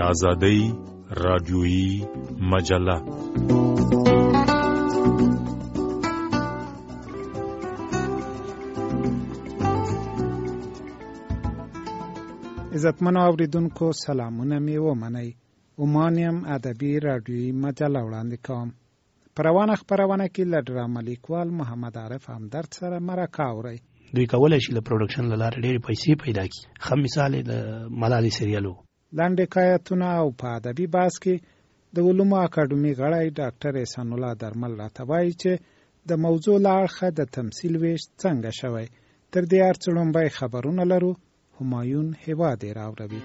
آزادۍ رادیویی مجله. عزتمنو اوریدونکو سلامونه می ومنئ. اومانیم ادبی رادیویی مجله وړاندې کوم. په روانه خپرونه کې له ډرامه لیکوال محمد عارف همدرد سره مرکه اورئ. دوی کولی شي له پروډکشن له لارې ډېرې پیسې پیدا کړي. ښه مثال یې د ملالۍ سریالو لنډ حکایتونه او په ادبي بحث کې د علومو اکاډمي غړی ډاکټر احسان الله درمل راته وایي چې د موضوع له اړخه د تمثیل ویش څنګه شوی. تر دې هر څه لومړی خبرونه لرو. همایون هیواد یې راوړوي.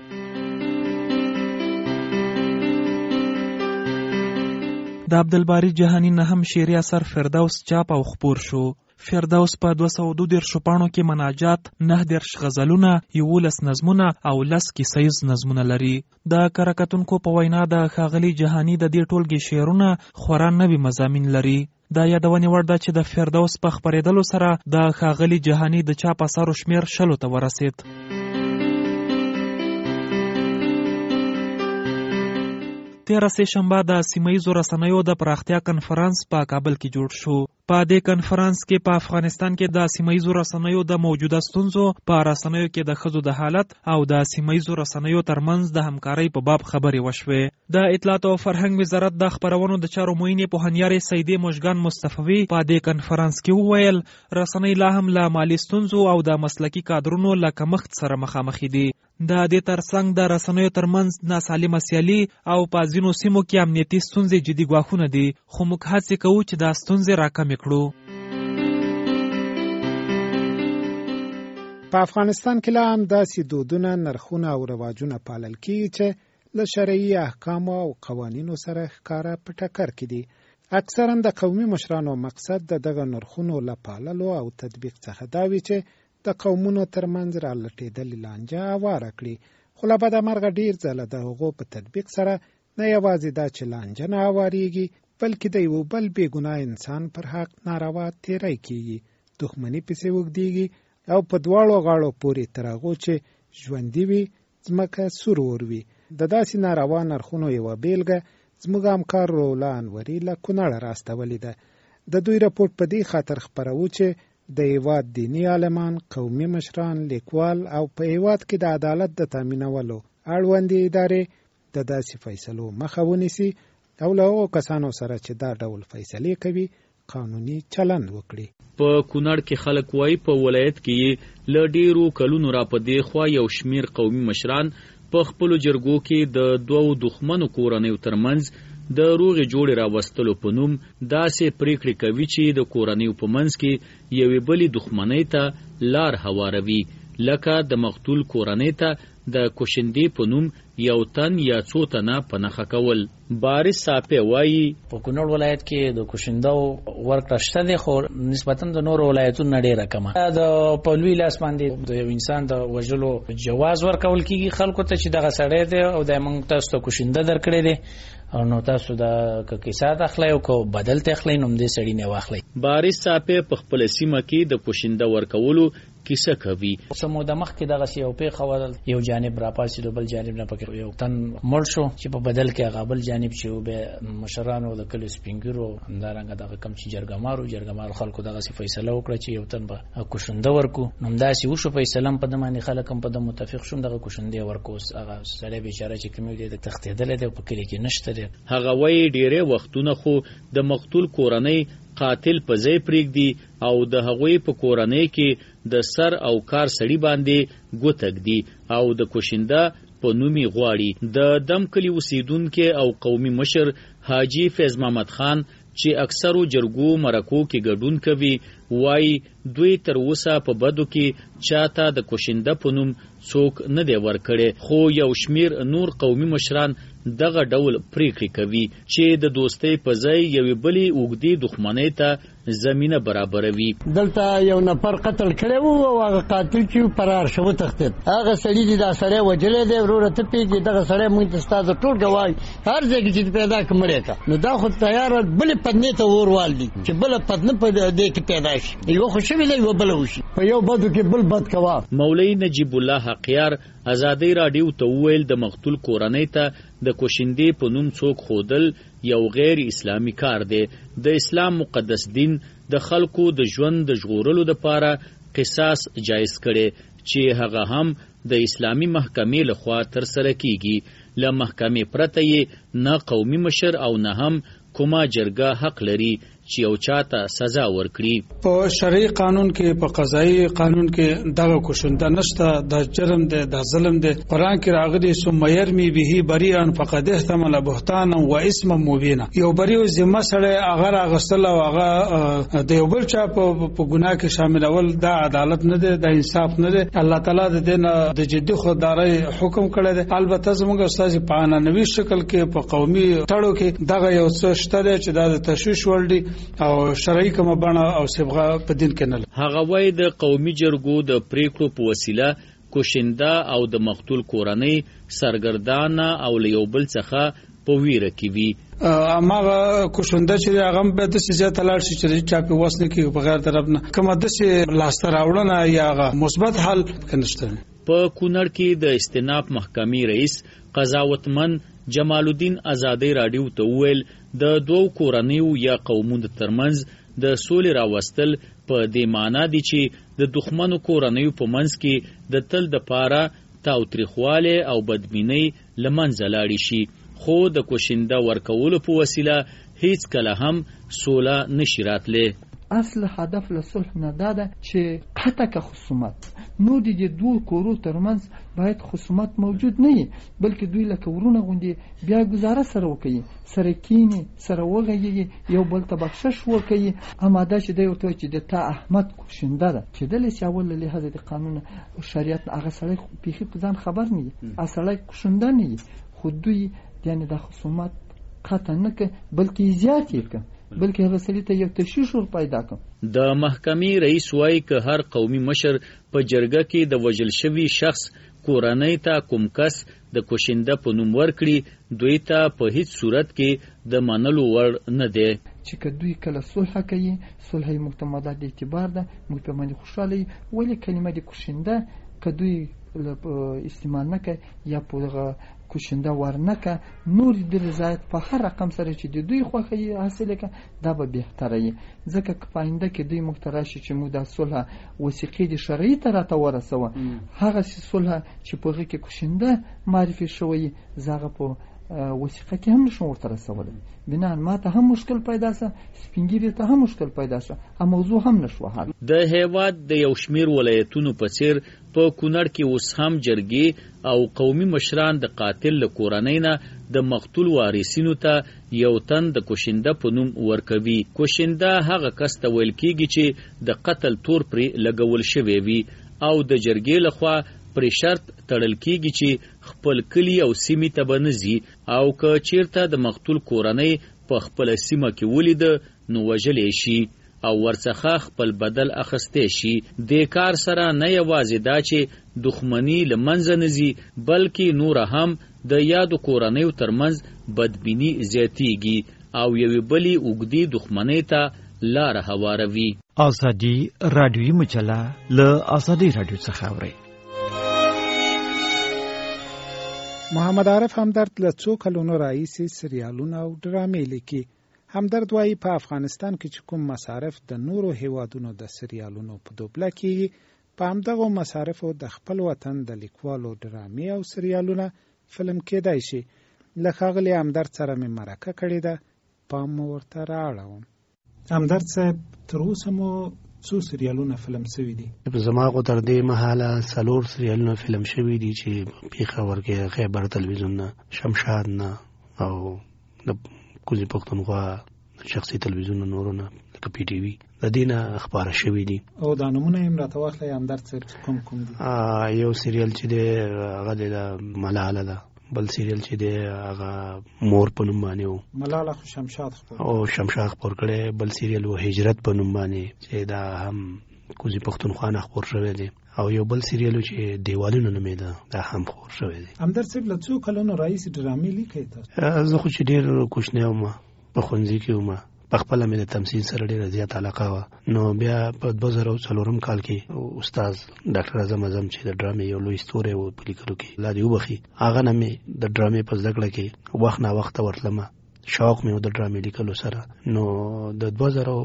د عبدالباری جهانی نهم شعري اثر فردوس چاپ او خپور شو. فردوس په 222 پاڼو کې مناجات، 9 غزلونه، 11 نظمونه او 10 کیسیز نظمونه لري. د کرکتونکو په وینا د ښاغلي جهانی د دې ټولګې شعرونه خورا نوي مضامین لري. دا یادونې وړ ده چې د فردوس په خپرېدلو سره د ښاغلي جهانی د چاپ اثارو شمېر 60 ته ورسېد. 13 شنبه د سیمه‌ییزو رسنیو د پراختیا کنفرانس په کابل کې جوړ شو. په دې کنفرانس کې په افغانستان کې د سیمه‌ییزو رسنیو د موجوده ستونزو، په رسنیو کې د ښځو د حالت او د سیمه‌ییزو رسنیو ترمنځ د همکارۍ په باب خبرې وشوې. د اطلاعات او فرهنګ وزارت د خپرونو د چارو معین پوهنیارې سیدې مژګان مصطفی په دې کنفرانس کې وویل رسنۍ لا هم له مالي ستونزو او د مسلکي کادرونو له کمښت سره مخامخ دي. د دې ترڅنګ د رسنیو ترمنځ ناسالمه سیالي او په ځینو سیمو کې امنیتي ستونزې جدي ګواښونه دي، خو موږ هڅې کوو چې دا ستونزې راکمې کړو. په افغانستان کې لا هم داسې دودونه، نرخونه او رواجونه پالل کېږي چې له شرعي احکامو او قوانینو سره ښکاره په ټکر کې دي. اکثرا د قومي مشرانو مقصد د دغه نرخونو له پاللو او تطبیق څخه دا وي چې د قومونو ترمنځ را لټېدلې لانجه هواره کړي. خو له بده مرغه ډېر ځله د هغو په تطبیق سره نه یوازې دا چې لانجه نه هوارېږي، بلکې د یو بل بېګناه انسان پر حق ناروا تېری کېږي، دښمني پسې اوږدېږي او په دواړو غاړو پورې تر هغو چې ژوندي وي ځمکه سور وروي. د داسې ناروا نرخونو یوه بیلګه زموږ همکار رولا انوري له کونړه راستولې ده. د دوی راپورټ په دې خاطر خپروو چې د هیواد دیني عالمان، قومي مشران، لیکوال او په هیواد کې د عدالت د تامینولو اړوندې ادارې د داسې فیصلو مخه ونیسي او له هغو کسانو سره چې دا ډول فیصلې کوي قانوني چلند وکړي. په کونړ کې خلک وایي په ولایت کې له ډیرو کلونو را په دې خوا یو شمیر قومي مشران په خپلو جرګو کې د دوو دښمنو کورنیو ترمنځ د روغې جوړې راوستلو په نوم داسې پریکړې کوي چې د کورنیو په منځ کې یوې بلې دښمنۍ ته لار هواروي، لکه د مقتول کورنۍ ته د کوشندې په نوم یو تن یا څو تنه په نښه کول. بارس صاحب وایي په کونړ ولایت کې د کوشندو ورکړه شته دی، خو نسبتاً د نورو ولایتونو ډېره کمه. د په لوی لاس باندې د یو انسان د وژلو جواز ورکول کېږي خلکو ته چې دغه سړی دی او د موږ تاسو ته کوشنده درکړی دی او نو تاسو د کیسات اخلئ او کو بدل ته اخلئ نو دې سړی نه واخلئ. بارس صاحب په خپل سیمه کې د کوشنده ورکولو کیسه کوي. سمو د مخ کې دغه یو پیښه ول، یو جانب را پاسې د بل جانب نه پکې یو تن مړ شو چې په بدل کې هغه بل جانب چې به مشرانو د کلی سپینګرو همدارنګه دغه کم چې جرګمارو خلکو دغه فیصله وکړه چې یو تن به کوشنده ورکو. نو داسې وشو، فیصله په دمانې خلک هم په د متفق شوم دغه کوشنده ورکو. هغه سړی بیچاره چې کوم دی د تختیدل دی په کلی کې نشته دی. هغه وایي ډیره وختونه خو د مقتول کورنۍ قاتل په ځای پرېږدي او د هغوی په کورنۍ کې د سر او کار سړي باندې ګوتک دي او د کوشنده په نومي غواړي. د دم کلی اوسیدونکي او قومي مشر حاجی فیض محمد خان چې اکثرو جرګو مرکو کې ګډون کوي وایي دوی تر اوسه په بدو کې چاته د کوشنده په نوم څوک نه دی ورکړی، خو یو شمیر نور قومي مشران دغه ډول پریکړې کوي چې د دوستۍ په ځای یوې بلې اوږدې دښمنۍ ته زمینه برابروي. دلته یو نفر قتل کړی و او هغه قاتل چې فرار شو وتښتېد. هغه سړي چې دا سړی وجلی دی وروره ته پوهېږې دغه سړی موږ ته ستا د ټول ګواهي هر ځای کې چې پیدا کړه مړی کړه. نو دا خو تیاره بلې پدنې ته اور والدي چې بله پدنه په دې کې پیدا وشي یو خوشوي دی یو بل وشي په یو بدو کې بل بد کوا. مولوی نجیب الله حقیار ازادي رادیو ته ویل د مقتول کورنۍ ته د کوشندې په نوم څوک خودل یو غیر اسلامی کار دی. د اسلام مقدس دین د خلکو د ژوند د ژغورلو لپاره قصاص جایز کړي چې هغه هم د اسلامی محکمې لخوا تر سره کیږي. له محکمې پرته یې نه قومي مشر او نه هم کومه جرګه حق لري چې یو چاته سزا ورکړي. په شرعي قانون کې په قضایي قانون کې دغه کوشنده نشته. د جرم دی، د ظلم دی. قرآن کې راغلي ثم يرمي به بريئا فقد احتمل بهتانا واثما مبينا. یو بری ذمہ سره هغه اغستل او هغه د یو بل چا په ګناه کې شاملول دا عدالت نه دی، د انصاف نه دی. الله تعالی د دین د جدي خودداري حکم کړی دی. البته زموږ استاد په عنعنوي شکل کې په قومي تړو کې دغه یو څه شته چې د تشویش ور دي او شرعي کومه بڼه او صبغه په دین کې نه. هغه وایي د قومي جرګو د پریکړو په وسیله کوشنده او د مقتول کورنۍ سرګردانه او له یو بل څخه په ویره کې وي. اماغه کوشنده چې هغه به د سیاست لاړ شي چې چا په وسنه کې بغیر طرف نه کومه د لاس راوړنه یا مثبت حل کنيشته. په کونړ کې د استیناف محکمې رئیس قضاوتمن جمال الدین ازادي رادیو ته ویل د دوو کورنیو یا قومونو ترمنځ د سولې راوستل په دې معنی دي چې د دښمنو کورنیو په منځ کې د تل د پاره تاوتریخواله او بدبینۍ لمنځه لاړې شي. خو د کوشنده ورکولو په وسیله هیڅ کله هم سوله نشي راتلی. اصل هدف له صلح نه ده چې قطع خصومت نو د دوه کورو ترمنځ باید خصومت موجود نه وي، بلکې دوی لکه ورونه غوندي بیا گزاره سره وکړي، سره کینی، سره وغږیږي، یو بل ته بخشش وکړي. اماده چې دی ورته چې د تا احمد کوشنده ده چې د لسیاول له لحاظ د قانون او شریعت هغه سړی پیخي په ځان خبر نه وي، اصله کوشنده نه وي، خو دوی یعنی د خصومت قطع نه کوي بلکې زیات یې کوي، بلکې هغه سړي ته یو تشویش ور پیدا کوي. د محکمې رئیس وایي که هر قومي مشر په جرګه کې د وژل شوي شخص کورنۍ ته کوم کس د کوشنده په نوم ورکړي دوی ته په هیڅ صورت کې د منلو وړ نه دی. چې که دوی کله صلح کوي، صلح معتمده د اعتبار ده، موږ په باندې خوشاله یو. ولې کلمه د کوشنده که دوی استعمال نه کوي یا په کوشنده ورنکه نور د رضایت په هر رقم سره چې د دوی خوښه حاصل کړي دا به بهتره وي. ځکه که په آینده کې دوی موږ ته راشي چې موږ د صلح وثیقې د شرعي ته راته ورسوه، هغه صلح چې په هغې کې کوشنده معرفي شوی زه هغه په وثیقه کې هم نشم ورته رسولی. بنان ما ته هم مشکل پیدا شو، سپینګیري ته هم مشکل پیدا شو، موضوع هم نشو حل. د هیواد د یو شمیر ولایتونو په څیر په کونړ کې اوس هم جرګې او قومي مشران د قاتل له کورنۍ نه د مقتول وارثینو ته یو تن د کوشنده په نوم ورکوي. کوشنده هغه کس ته ویل کېږي چې د قتل تور پرې لګول شوی وي او د جرګې لخوا پر شرط تړل کېږي چې خپل کلی او سیمې ته به نه ځي او که چیرته د مقتول کورنۍ په خپله سیمه کې ولید نو وژلی شي او ورڅخه خپل بدل اخیستی شي. دې کار سره نه یوازې دا چې دښمني له منځه نه ځي بلکې نوره هم د یادو کورنیو ترمنځ بدبیني زیاتیږي او یوې بلې اوږدې دښمنۍ ته لاره هواروي. ازادي رادیوي مجله له ازادي رادیو څخه اورئ. محمد عارف همدرد له څو کلونو راهیسې سریالونه او ډرامې لیکي. همدرد وایي په افغانستان کې چې کوم مصارف د نورو هیوادونو د سریالونو په دوبله کېږي، په همدغو مصارفو د خپل وطن د لیکوالو ډرامې او سریالونه فلم کېدای شي. له ښاغلي همدرد سره مې مرکه کړې ده، پام مو ورته رااړوم. همدرد صاحب تر اوسه مو څو سریالونه فلم شوي دي؟ زما خو تر دې مهاله 4 سریالونه فلم شوي دي چې پېښور کې خیبر تلویزیون نه، شمشاد نه او د کوزي پښتونخوا شخصي تلویزیون نورونه لکه پی ټي وي د دې نه خبره شوي دي. او دا نمونه یې راته واخلئ همدرد صاحب کوم کوم دي؟ یو سریال چې دی هغه د ملاله ده، بل سریال چې دی هغه مور په نوم باندې و، ملاله خو شمشاد خپور او شمشاد خپور کړی. بل سریال و هجرت په نوم باندې چې دا هم کوزي پښتونخوا نه خپور شوی دی، او یو بل سریال چې دیوالونه نومېده دا هم خپور شوی دی. همدرد صاحب له څو کلونو راهیسې ډرامې لیکئ تاسو؟ زه خو چې ډېر کوچنی وم، په ښوونځي کې وم، په خپل مې د تمثيل سره ډېره زیات علاقه و. نو بیا په 2004 کال کې استاد ډاکټر اعظم چې د ډرامې یو لوی ستوری و په لیکلو کې الله دې وبخي، هغه نه مې د ډرامې په زده کړه کې وخت نه وخت ورتلمه، شوق مې د ډرامې لیکلو سره. نو د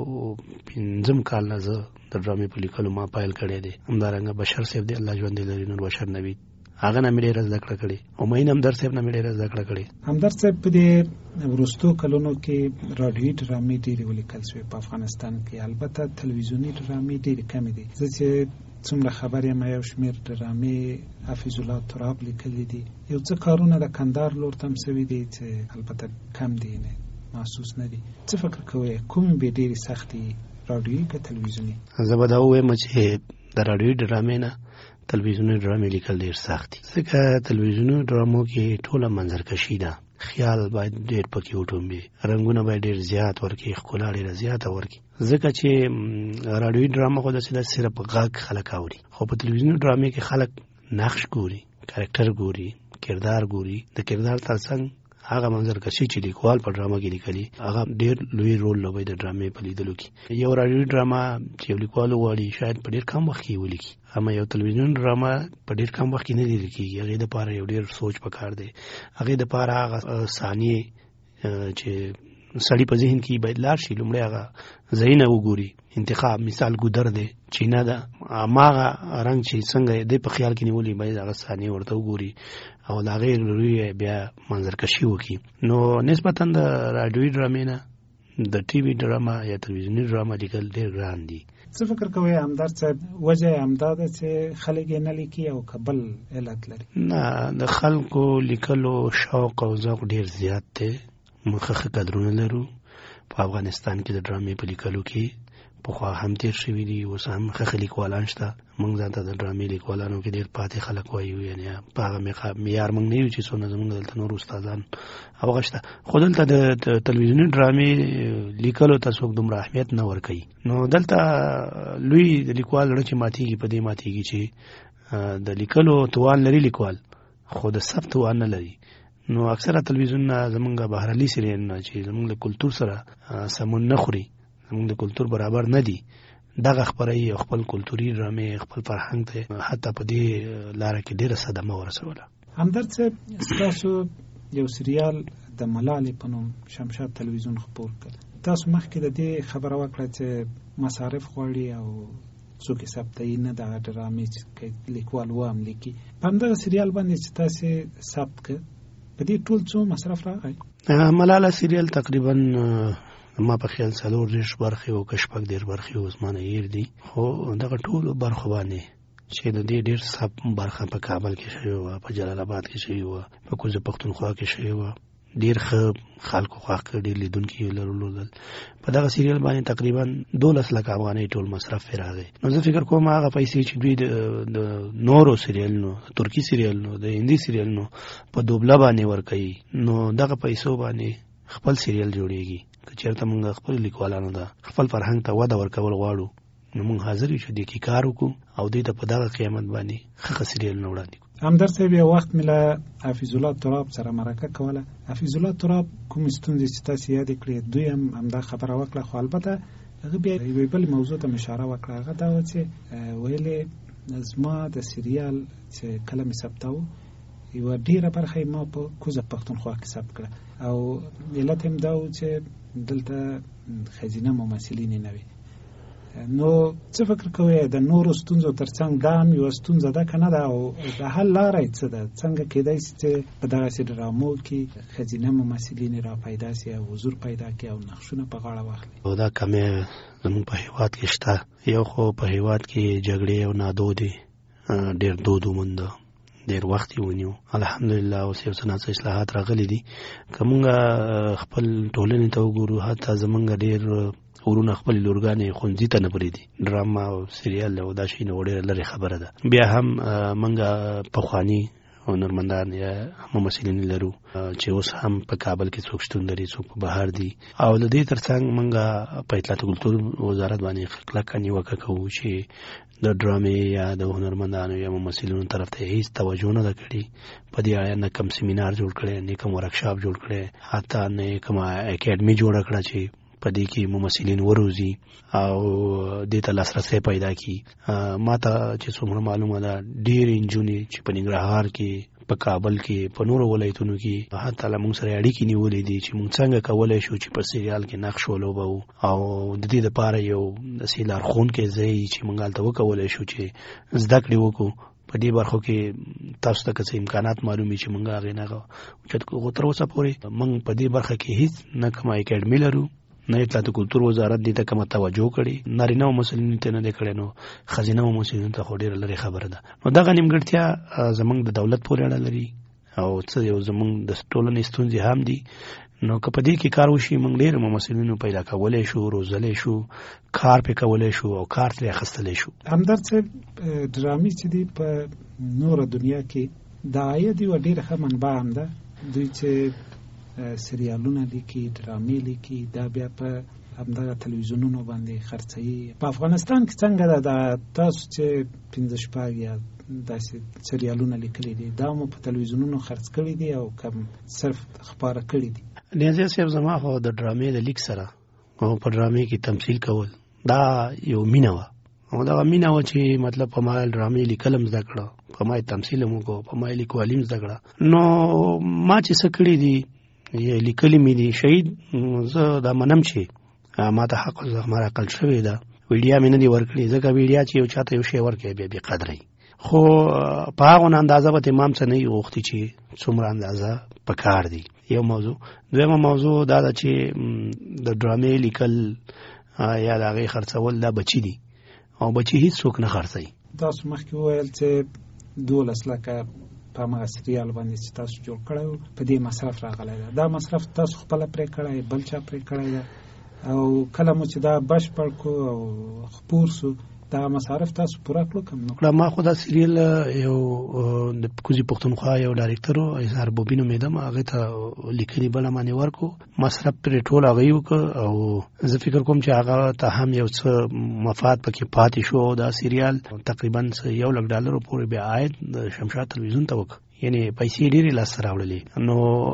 2005 کال نه زه د ډرامې په لیکلو ما پایل کړی دی. همدارنګه بشر صاحب دی الله ژوند لري، نور بشر نوید، هغه نه مې ډېره زده کړه کړې، او مین همدرد صاحب نه مې ډېره زده کړه کړې. همدرد صاحب په دې وروستو کلونو کې راډیویي ډرامې ډېرې ولیکل شوې په افغانستان کې، البته تلویزیوني ډرامې ډېرې کمې دي. زه چې څومره خبر یم یو شمېر ډرامې حفیظ الله تراب لیکلي دي، یو څه کارونه د کندهار لور ته هم شوي دي چې البته کم دي، نه محسوس نه دي. څه فکر کوئ کوم به ډېرې سختې راډیویي که تلویزیوني؟ زه به دا ووایم چې د راډیویي ډرامې نه تلویزیوني ډرامې لیکل ډېر سخت دي، ځکه تلویزیوني ډرامو کې ټوله منظرکشي ده، خیال باید ډېر پکې وټومبي، رنګونه باید ډېر زیات ورکړي، ښکلا ډېره زیاته ورکړي، ځکه چې راډیویي ډرامه خو داسې ده صرف غږ خلک اوري، خو په تلویزیوني ډرامې کې خلک نقش ګوري، کرکټر ګوري، کردار ګوري، د کردار ترڅنګ هغه منظرکشي چې لیکوال په ډرامه کې لیکلي هغه ډېر لوی رول لوبوي د ډرامې په لیدلو کې. یو راډیویي ډرامه چې یو لیکوال وغواړي شاید په ډېر کم وخت کې ولیکي، اما یو تلویزیون ډرامه په ډېر کم وخت کې نه لیکل کېږي، هغې دپاره یو ډېر سوچ پکار دی، هغې دپاره هغه ثانیې چې سړی په ذهن کې باید لاړ شي، لومړی هغه ځایونه وګوري، انتخاب مثال ګودر دی، چینه ده، هماغه رنګ چې څنګه دی په خیال کې نیولي باید هغه ثانیې ورته وګوري او د هغې لوري بیا منظرکشي وکړي. نو نسبتا د راډیویي ډرامې نه د ټي وي ډرامه یا تلویزیوني ډرامه لیکل ډېر ګران دي. څه فکر کوئ همدرد صاحب وجه یې همدا ده چې خلک یې نه لیکي او که بل علت لري؟ نه، د خلکو لیکلو شوق او ذوق ډېر زیات دی، موږ ښه قدرونه لرو په افغانستان کې د ډرامې په لیکلو کې، پخوا هم تیر شوي دي، اوس هم ښه لیکوالان شته، موږ ځان ته د ډرامې لیکوالانو کې ډېر پاتې خلک وایو، یعنې په هغه معیار موږ نه یو چې څونه زموږ دلته نور استادان هغه شته، خو دلته د تلویزیوني ډرامې لیکلو ته څوک دومره اهمیت نه ورکوي. نو دلته لوی د لیکوال زړه چې ماتېږي په دې ماتېږي چې د لیکلو توان لري لیکوال، خو د ثبت توان نه لري. نو اکثره تلویزیونونه زمونږ بهرني سریالونه چې زمونږ له کلتور سره سمون نه خوري، زمونږ د کلتور برابر نه دي، دغه خپروي او خپل کلتوري ډرامې خپل فرهنګ ته حتی په دې لاره کې ډېره صدمه ورسوله. همدرد صاحب ستاسو یو سریال د ملالې په نوم شمشاد تلویزیون خپور کړ، تاسو مخکې د دې خبره وکړه چې مصارف غواړي او څوک یې ثبتوي نه دغه ډرامې چې لیکوال و هم لیکي، په همدغه سریال باندې چې تاسې ثبت کړ په دې ټول څو مصرف راغی؟ ملاله سریال تقریبا ما په خیال 4 برخې او که 6 برخې او زما نه هیر دي، خو دغه ټولو برخو باندې چې د دې ډېر سب برخه په کابل کې شوې وه، په جلال آباد کې شوې وه، په کوزه پښتونخوا کې شوې وه، ډېر ښه خلکو خوښ کړ، ډېر لیدونکي یې لرل. په دغه سریال باندې تقریبا 12 لک افغانۍ ټول مصرف یې راغی. نو زه فکر کوم هغه پیسې چې دوی د نورو سریالونو، ترکي سریالونو، د هندي سریالونو په دوبله باندې ورکوي، نو دغه پیسو باندې خپل سریال جوړیږي. که چېرته موږ خپل لیکوالانو ته خپل فرهنګ ته وده ورکول غواړو، نو موږ حاضر یو چې دې کې کار وکړو او دوی ته په دغه قیمت باندې ښه سریالونه وړاندې کړو. همدرد صاحب یو وخت مې له حفیظ الله تراب سره مرکه کوله، حفیظ الله تراب کومې ستونزې چې تاسې یادې کړې دوی هم همدا خبره وکړه، خو البته هغه بیا یوې بلې موضوع ته اشاره وکړه، هغه دا وه چې ویلې زما د سریال چې کله مې ثبتاوه یوه ډېره برخه یې ما په کوزه پښتونخوا کې ثبت کړه، او علت هم دا و چې دلته ښځینه ممثلین نه وي. نو څه فکر کوئ د نورو ستونزو ترڅنګ دا هم یوه ستونزه ده که نه ده، او د حل لاره یې څه ده؟ څنګه کېدای شي چې په دغسې ډرامو کې ښځینه ممثلین را پیدا شي او حضور پیدا کړي او نقشونه په غاړه واخلي؟ او دا کمې زموږ په هېواد کې شته. یو خو په هېواد کې جګړې او نادودې ډېر دود ومونده، ډېر وخت یې ونیو، الحمدلله اوس یو څه ناڅه اصلاحات راغلي دي. که مونږ خپل ټولنې ته وګورو، حتی زمونږ ډېر ورونه خپل لورګانې ښوونځي ته نه پرېږدي، ډرامه او سریال او دا شی نه ډېره لرې خبره ده. بیا هم مونږ پخواني هنرمندان یا ممثلین لرو چې اوس هم په کابل کې څوک شتون لري، څوک په بهر دي، او د دې ترڅنګ مونږ په اطلاعات کلتور وزارت باندې کلکه نیوکه کوو چې د ډرامې یا د هنرمندانو یا ممثلینو طرف ته هیڅ توجه نه ده کړې. په دې اړه نه کوم سیمینار جوړ کړی، نه کوم ورکشاپ جوړ کړی، حتی نه کوم اکیډمي جوړه کړه چې په دې کې ممثلین وروزي او دې ته لاسرسی پیدا کی. ما ته چې څومره معلومه ده ډېر انجونې چې په ننګرهار کې په کابل کې په نورو ولایتونو کې حتی له موږ سره اړیکې نیولې دي چې موږ څنګه کولی شو چې په سریال کې نقش ولوبو او د دې لپاره یو داسې لارښوونکی ځای چې موږ هلته وکولی شو چې زده کړې وکړو. په دې برخو کې تاسو ته که څه امکانات معلوم وي چې موږ هغې نه اوچت کړو. تر اوسه پورې موږ په دې برخه کې هېڅ نه کومه اکاډمي لرو، نه اطلاعات کلتور وزارت دې ته کومه توجه کړې، نارینه و مسؤلینو ته نه دی کړی، نو ښځینه و مسؤلینو ته خو ډېره لرې خبره ده. نو دغه نیمګړتیا زموږ د دولت پورې اړه لري او څه یو زموږ د ټولنې ستونزې هم دي. نو که په دې کې کار وشي موږ ډېر مسؤلینو پیدا کولی شو، روزلی شو، کار پې کولی شو او کار ترې اخیستلی شو. همدرد صاحب ډرامې چې دي په نوره دنیا کې د عاید یوه ډېره ښه منبع هم ده. دوی چې سریالونه لیکي، ډرامې لیکي، دا بیا په همدغه تلویزیونونو باندې خرڅوي. په افغانستان کې څنګه ده؟ دا تاسو چې 15 شپږ یا داسې سریالونه لیکلي دي، دا مو په تلویزیونونو خرڅ کړي دي او کم صرف خپاره کړي دي؟ نیازي صاحب زما خو د ډرامې د لیک سره او په ډرامې کې تمثیل کول دا یو مینه وه او دغه مینه وه چې مطلب په ما ډرامې لیکل هم زده کړه، په ما تمثیل هم وکړو، په ما لیکوالي هم زده کړه. نو ما چې څه کړي دي لیکلي مې دي، شهید زه دا منم چې ما ته حق زغمه راکړل شوې ده. ویډیا مې نه دي ورکړي، ځکه ویډیا چې یو چاته یو شی ورکوي بیا بې قدرې، خو په هغه اندازه به تمام څه نه وي غوښتي چې څومره اندازه په کار دي. یو موضوع. دویمه موضوع دا ده چې د ډرامې لیکل یا د هغې خرڅول دا بچي دي او بچي هیڅ څوک نه خرڅوي. تاسو مخکې وویل چې 12 لکه په همغه سریال باندې چې تاسو جوړ کړی و په دې مصرف راغلی ده. دا مصرف تاسو خپله پرې کړی، بل چا پرې کړی ده؟ او کله مو چې دا بشپړ کړو او خپور سو دا مصارف تاسو پوره کړو کوم نو کړه؟ ما خو دا سریال یو د کوزي پښتونخوا یو ډایرکټر و اظهار بوبینو میدم هغه ته لیکلي بل باندې ورکو، مصرف پر ټول هغه وکړ او زه فکر کوم چې هغه ته هم یو څه مفاد پکې پاتې شو. دا سریال تقریبا $1,00,000 پورې بیا عاید د شمشاد تلویزیون ته وکړ، یعنی پیسې ډېرې لاسته راوړلې. نو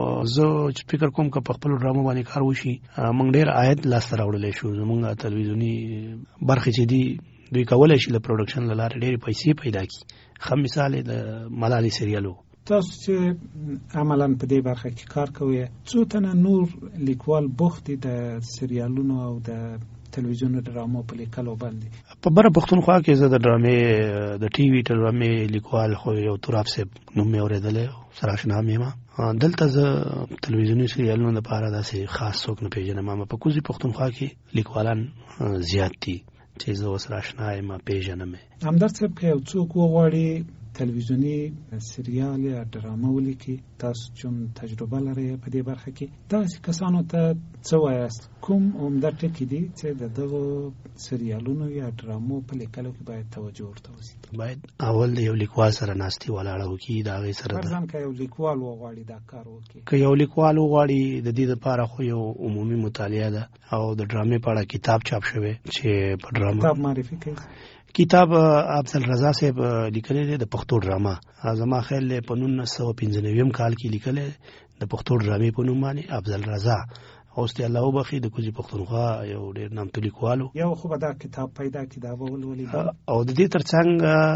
زه فکر کوم که په خپلو ډرامو باندې کار وشي موږ ډېر عاید لاسته راوړلی شو. زموږ تلویزیوني برخې چې دي دوی کولی شي له پروډکشن له لارې ډېرې پیسې پیدا کړي. ښه مثال یې د ملالۍ سریال و. تاسو چې عملاً په دې برخه کې کار کوئ، څو تنه نور لیکوال بوخت دي د سریالونو او د تلویزیون ډرامو په لیکلو باندې؟ په بره پښتونخوا کې زه د ډرامې د ټي وي ډرامې لیکوال خو یو تراب صاحب نوم مې اورېدلی سره اشنا مې یم. دلته زه تلویزیوني سریالونو لپاره داسې خاص څوک نه پېژنم. په کوزي پښتونخوا کې لیکوالان زیات دي چې زه ورسره اشنا یم، پېژنم یې. همدرد صاحب که یو څوک وغواړي تلویزیوني سریال یا ډرامه ولیکي، تاسو چون تجربه لرئ په دې برخه کې، داسې کسانو ته څه وایاست؟ کوم عمده ټکي دي چې د دغو سریالونو یا ډرامو په لیکلو کې باید توجه ورته وشي؟ باید اول د یو لیکوال سره ناستې ولاړه وکړي، د هغې سره فرضاً که یو لیکوال وغواړي دا کار وکړي، که یو لیکوال وغواړي د دې لپاره خو یو عمومي مطالعه ده او د ډرامې په اړه کتاب چاپ شوی چې په ډرامه کتاب معرفي کوي. کتاب افضل رضا صاحب لیکلی دی د پښتو ډرامه. زما خیال دی په 1995 کال کې لیکلی د پښتو ډرامې په نوم باندې افضل رضا. اوس دې الله وبخښي د کوزي پښتونخوا یو ډېر نامتو لیکوال و. یو خو به دا کتاب پیدا کړي، دا به ولولي. او د دې تر څنګ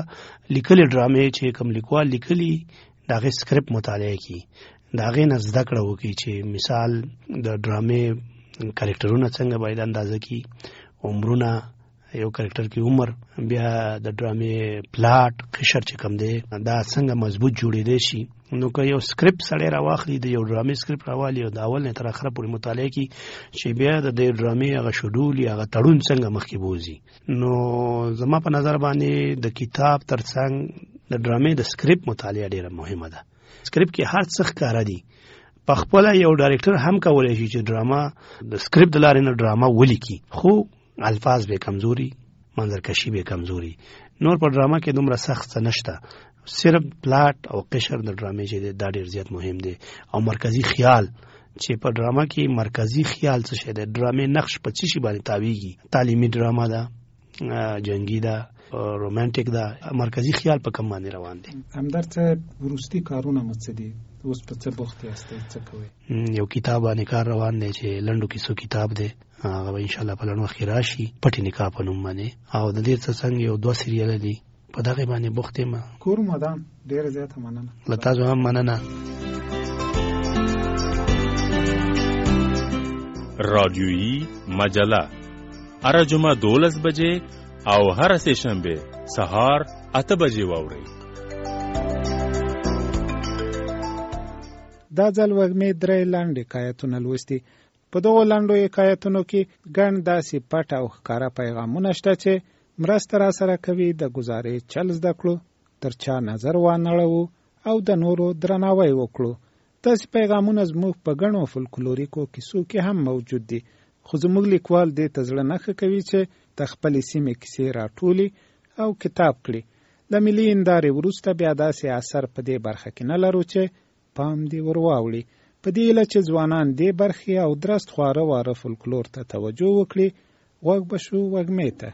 لیکلي ډرامې چې کوم لیکوال لیکلي د هغې سکرپټ مطالعه کړي، د هغې نه زده کړه وکړي چې مثال د ډرامې کرکټرونه څنګه باید اندازه کړي، عمرونه، یو کرکټر کې عمر، بیا د ډرامې پلاټ قشر چې کوم دی دا څنګه مضبوط جوړېدی شي. نو که یو سکرپټ سړی راواخلي، د یو ډرامې سکرپټ راوالي او د اول نه تر اخره پورې مطالعه کړي چې بیا د دې ډرامې هغه شډول یا هغه تړون څنګه مخکې بوځي. نو زما په نظر باندې د کتاب تر څنګ د ډرامې د سکرپټ مطالعه ډېره مهمه ده. سکرپټ کې هر څه ښکاره دي. په خپله یو ډایرکټر هم کولی شي چې ډرامه د سکرپټ د لارې نه ډرامه ولیکي، خو الفاظ به کمزوري، منظرکشي به کمزوري. نور په ډرامه کې دومره سخت څه نشته، صرف پلاټ او قشر د ډرامې چې دی دا ډېر زیات مهم دی. او مرکزی خیال چې په ډرامه کې مرکزی خیال څه شی دی، ډرامې نقش په څه شي باندې تاویږي. تعلیمي ډرامه ده، جنگي ده، رومانټیک ده، مرکزی خیال په کوم باندې روان دی. همدرد صاحب وروستي کارونه مو څه دي؟ اوس په څه بوخت یاستئ، څه کوئ؟ یو کتاب باندې کار روان دی چې لنډو کیسو کتاب دی. هغه ان شاء الله په لړ وخت کې راشي پټي نکاح په نوم باندې او د دې ترڅنګ یو 2 سریال دي په دغه باندې بوخت یم. کور مدام ډیر زیاته مننه. له تاسو هم مننه. رادیویی مجله هر جمعه 12 بجې او هر سه شنبه سهار 8 بجې واورئ. دا ځل وږمې 3 لاندې حکایتونه لوستي. په دغو لنډو حکایتونو کې ګڼ داسې پټ او ښکاره پیغامونه شته چې مرسته را سره کوي د ګزارې چل زده کړو، تر چا نظر وانړوو او د نورو درناوی وکړو. داسې پیغامونه زموږ په ګڼو فولکلوریکو کیسو کې هم موجود دي، خو زموږ لیکوال دې ته زړه نه ښه کوي چې د خپلې سیمې کیسې راټولي او کتاب کړي. له ملي هندارې وروسته بیا داسې اثر په دې برخه کې نه لرو چې پام دې ور واوړي. په دې هیله چې ځوانان دې برخې او درست خواره واره فولکلور ته توجه وکړي. غوږ به شو وږمې ته.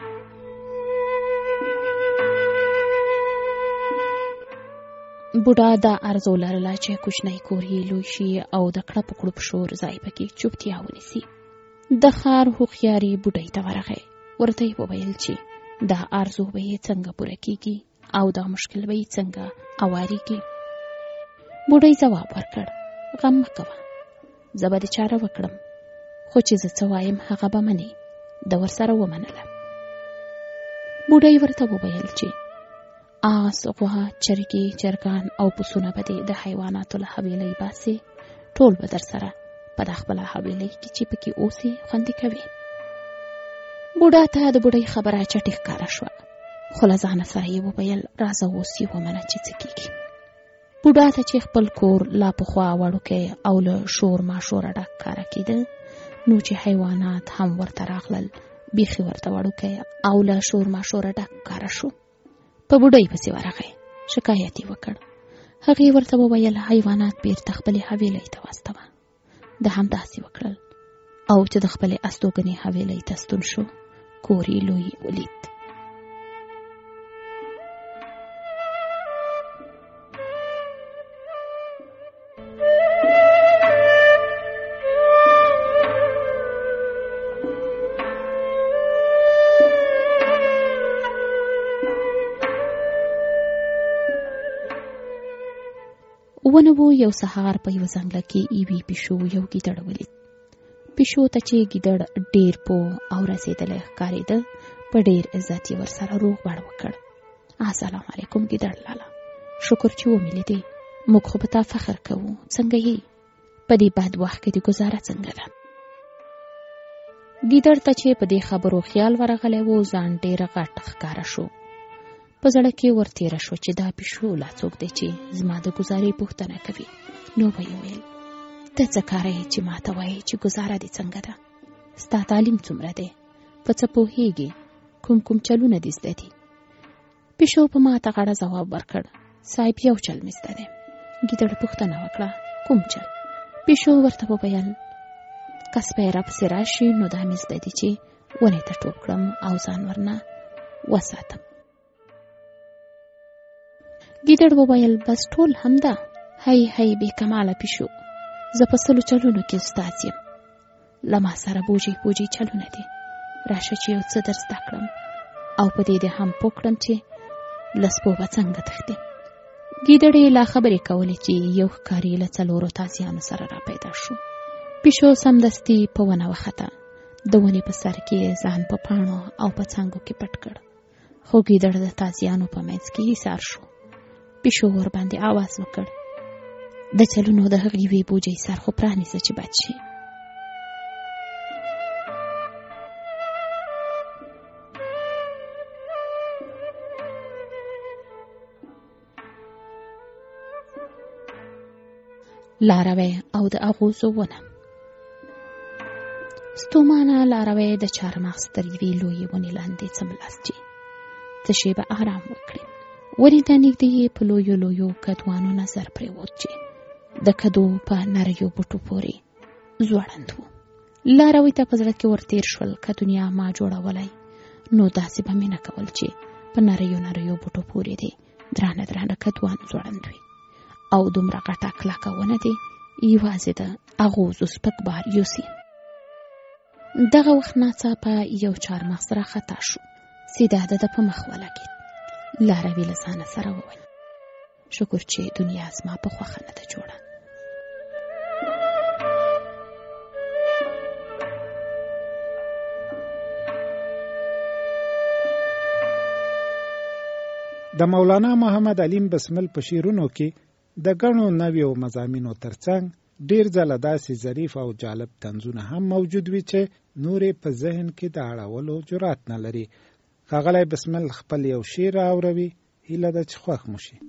بوډا دا ارزو لرله چې کوچنی کور یې لوی شي او د کړپ کړپ شور ځای پکې چوپتیا ونیسي. د ښار هوښیاري بوډۍ ته ورغی. ورته یې وویل چې دا ارزو به یې څنګه پوره کیږي او دا مشکل به یې څنګه اواریږي. بوډۍ ځواب ورکړ، غم مه کوه، زه به د چاره وکړم، خو چې زه څه وایم هغه به منې. د ورسره ومنله. بوډۍ ورته وویل چې آس، غوا، چرګې، چرګان او پسونه به دې د حیواناتو له حویلۍ باسې، ټول به در سره په د خپله حویلۍ کې چې پکې اوسې خوندي کوي. بوډا ته د بوډۍ خبره چټي ښکاره شوه، خو له ځانه سره یې وویل راځه اوس یې ومنه چې څه کېږي. بوډا ته چې خپل کور لا پخوا وړوکی او له شور ماشوره ډک ښکاره کېده، نو چې حیوانات هم ورته راغلل بیخي ورته وړوکی او له شور ماشوره ډک ښکاره شو. په بوډۍ پسې ورغی، شکایت یې وکړ. هغې ورته وویل حیوانات بیرته خپلې حویلۍ ته واستوه. د همداسې وکړل او چې د خپلې استوګنې حویلۍ ته ستون شو، کور یې لوی ولید. ونه وو یو سهار په یو ځنګله کې یوې پیشو یو ګیدړ ولید. پیشو ته چې ګیدړ ډیر پوه او رسېدلی ښکارېده، په ډیر عزت یې ورسره روغ بړ وکړ. السلام علیکم ګیدړ لالا، شکر چې ومې موږ خو په تا فخر کوو، څنګه یې؟ په دې بد وخت کې د ګزاره څنګه ده؟ ګیدړ ته چې په دې خبرو خیال ورغلی و، ځان ډیر غټ ښکاره شو. په زړه کې ورتېره شو چې دا پیشو لا څوک دی چې زما د ګزارې پوښتنه کوي. نو به یې ویل ته څه کاره یې چې ما ته وایې چې ګزاره دې څنګه ده؟ ستا تعلیم څومره دی؟ په څه پوهېږې؟ کوم چلونه دې زده دي؟ پیشو په ماته غاړه ځواب ورکړ، صاحب یو چل مې زده دی. ګیدړ پوښتنه وکړه، کوم چل؟ پیشو ورته وویل که سپی راپسې راشي نو دا مې زده دي چې ونې ته ټوپ کړم او ځان ورنه وساتم. ګیدړ وویل بس ټول همدا؟ هی بې کماله پیشو، زه په 100 چلونو کې استاد یم. له ما سره بوجي چلونه دي، راشه چې یو څه در زده کړم او په دې هم پوه کړم چې له سپو به څنګه تښتې. ګیدړې لا خبرې کولې چې یو ښکاري له 4 تازیانو سره را پیدا شو. پیشو سمدستي په ونه وخته، د ونې په سر کې ځان په پاڼو او په څانګو کې پټ کړ. خو ګیدړ د تازیانو په منځ کې ایسار شو. پیشو ور باندې आवाज وکړ، د چلونو د هغې وی بوجۍ سر خو پرانیزه چې بد شي. لاروی او د اغوزو ونه. ستومانه لاروی د چارمغز تر یوې لویې ونې لاندې څملاستې، څه شیبه آرام وکړي. ونې ته نږدې په لویو کدوانو نظر پرېوت چې د کدو په نریو بوټو پورې ځوړند و. لاروی ته په زړه کې ورتېر شول که دنیا ما جوړولی نو داسې به مې نه کول چې په نریو بوټو پورې دې درانه کدوان ځوړند وي او دومره غټه کلکه ونه دې یوازې د اغوزو سپک بار یوسي. دغه وخت ناڅاپه یو چارمغز راخطا شو. سیده د ده په مخ ولګېد. لاروي له ځانه سره وویل: شکر چې دنیا زما په خوښه نه ده جوړه. د مولانا محمد علیم بسمل په شعرونو کې د ګڼو نویو مضامینو ترڅنګ ډیر ځله داسې ظریف او جالب طنزونه هم موجود وي چې نورې په ذهن کې د اړولو جرأت نه لري. ښاغلی بسمل خپل یو شعر راوروي، هیله ده چې خوښ مو شي.